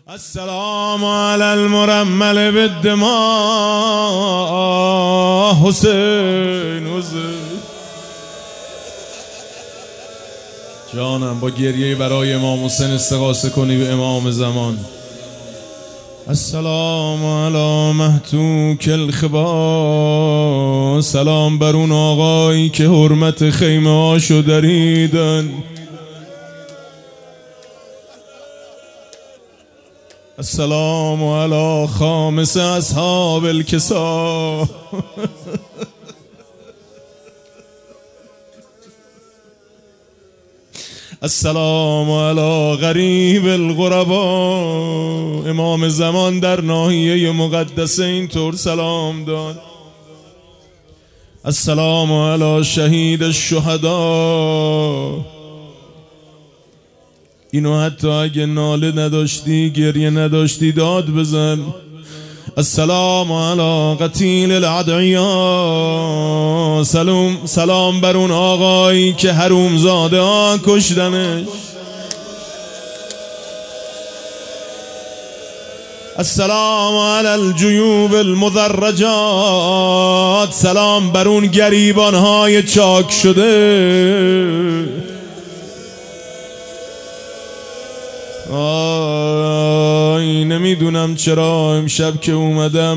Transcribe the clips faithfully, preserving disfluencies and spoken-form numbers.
السلام على المرمل بالدماء حسین حسین جانم با گریه برای امام حسین استغاثه کنی به امام زمان. السلام علی محتوک الخبا، سلام بر اون آقایی که حرمت خیمه هاشو دریدن. السلام علی خامس اصحاب الکسا، السلام علی غریب الغربا. امام زمان در ناحیه مقدسه اینطور سلام داد. السلام علی شهید الشهدا. اینو حتی اگه ناله نداشتی گریه نداشتی داد بزن. السلام علی قتیل الادعیا، سلام سلام بر اون آقایی که حروم زاده ها کشتنش. السلام علی الجیوب المدرجات، سلام بر اون گریبان های چاک شده. آی نمیدونم چرا امشب که اومدم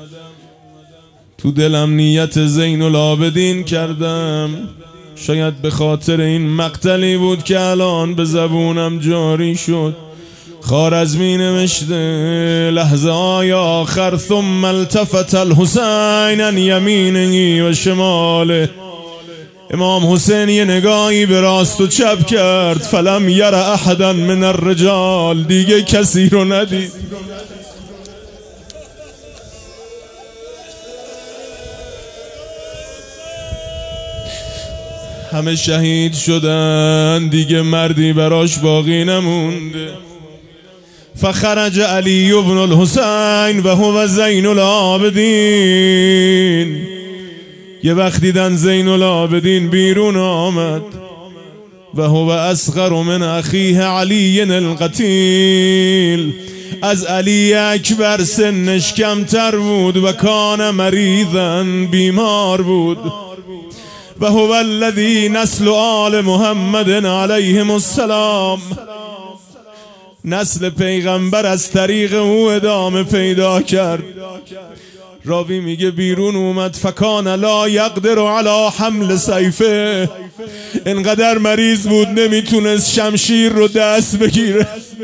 تو دلم نیت زین العابدین کردم. شاید به خاطر این مقتلی بود که الان به زبونم جاری شد. خوارزمی نوشته لحظه های آخر ثم التفت الحسین عن یمینه و شماله. امام حسین یه نگاهی به راست و چپ کرد. فلم یر احدا من الرجال، دیگه کسی رو ندید. همه شهید شدن، دیگه مردی براش باقی نمونده. فخرج علی بن الحسین و هو زین العابدین. یه وقت دیدن زین العابدین بیرون آمد و هو اصغر من اخیه علی القتیل. از علی اکبر سنش کمتر بود و کان مریضن، بیمار بود. و هو الذی نسل آل محمد علیهم السلام، نسل پیغمبر از طریق او ادامه پیدا کرد. راوی میگه بیرون اومد فکان لا یقدر علی حمل سیفه، انقدر مریض بود نمیتونست شمشیر رو دست بگیره.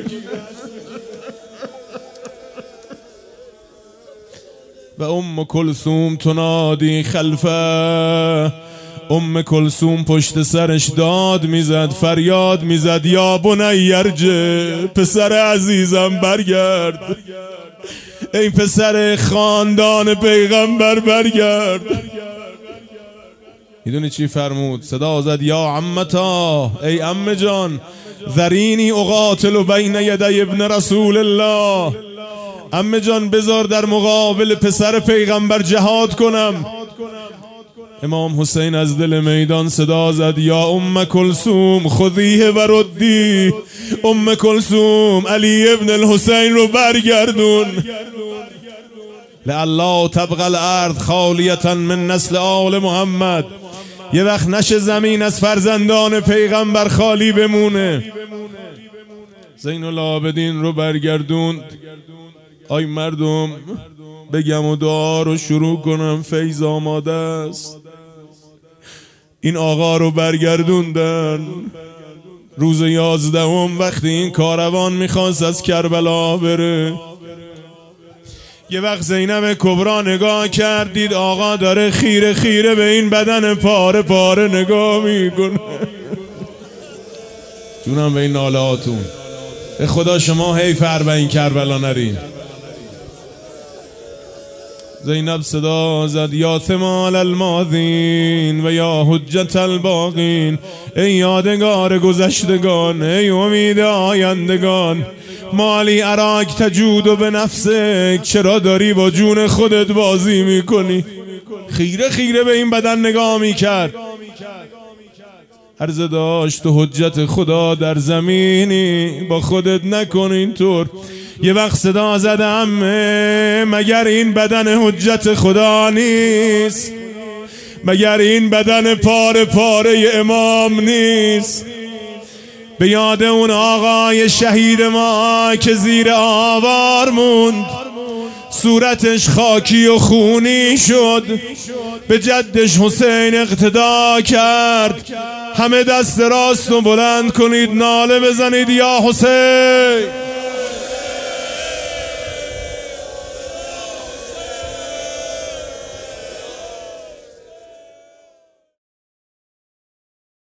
و ام کلثوم تنادی خلفه، ام کلثوم پشت سرش داد میزد، فریاد میزد یا بنی ارجع، پسر عزیزم برگرد، ای پسر خاندان پیغمبر برگرد. میدونی چی فرمود؟ صدا زد یا عمتا، ای عم جان، ذرینی اقاتل بین یدی ابن رسول الله. عم جان بذار در مقابل پسر پیغمبر جهاد کنم. امام حسین از دل میدان صدا زد یا ام کلثوم خذیه و ردی. ام کلثوم علی ابن الحسین رو برگردون. لالله تبقى الارض خالیتا من نسل آل محمد، یه وقت نشه زمین از فرزندان پیغمبر خالی بمونه. زین العابدین رو برگردوند. آی مردم بگم و دعا رو شروع کنم، فیض آماده است. این آقا رو برگردوندن. روز یازدهم وقتی این کاروان میخواست از کربلا بره، یه وقت زینب کبرا نگاه کرد، دید آقا داره خیره خیره به این بدن پاره پاره نگاه میکنه. جونم به این ناله هاتون، به خدا شما حیف اربعین کربلا نرین. زینب صدا زد یا ثمال الماضین و یا حجت الباقین، ای یادگار گذشتگان، ای امید آیندگان. مالی اراک تجود به نفسک، چرا داری با جون خودت بازی میکنی؟ خیره خیره به این بدن نگاه میکرد. عرض داشت تو حجت خدا در زمینی با خودت نکن اینطور. یه وقت صدا زده عمه مگر این بدن حجت خدا نیست؟ مگر این بدن پاره پاره امام نیست؟ به یاد اون آقای شهید ما که زیر آوار موند، صورتش خاکی و خونی شد، به جدش حسین اقتدا کرد. همه دست راست رو بلند کنید، ناله بزنید یا حسین.